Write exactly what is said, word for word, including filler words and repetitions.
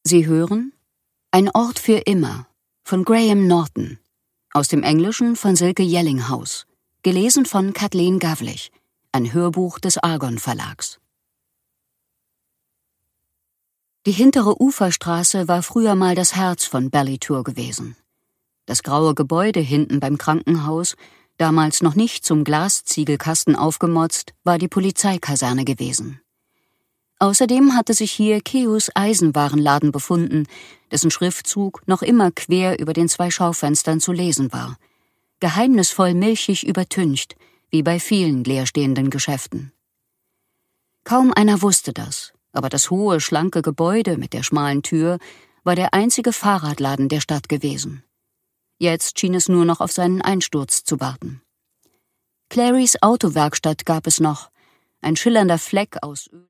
Sie hören Ein Ort für immer von Graham Norton, aus dem Englischen von Silke Jellinghaus, gelesen von Kathleen Gavlich, ein Hörbuch des Argon Verlags. Die hintere Uferstraße war früher mal das Herz von Ballytour gewesen. Das graue Gebäude hinten beim Krankenhaus, damals noch nicht zum Glasziegelkasten aufgemotzt, war die Polizeikaserne gewesen. Außerdem hatte sich hier Keus Eisenwarenladen befunden, dessen Schriftzug noch immer quer über den zwei Schaufenstern zu lesen war. Geheimnisvoll milchig übertüncht, wie bei vielen leerstehenden Geschäften. Kaum einer wusste das, aber das hohe, schlanke Gebäude mit der schmalen Tür war der einzige Fahrradladen der Stadt gewesen. Jetzt schien es nur noch auf seinen Einsturz zu warten. Clarys Autowerkstatt gab es noch, ein schillernder Fleck aus Öl.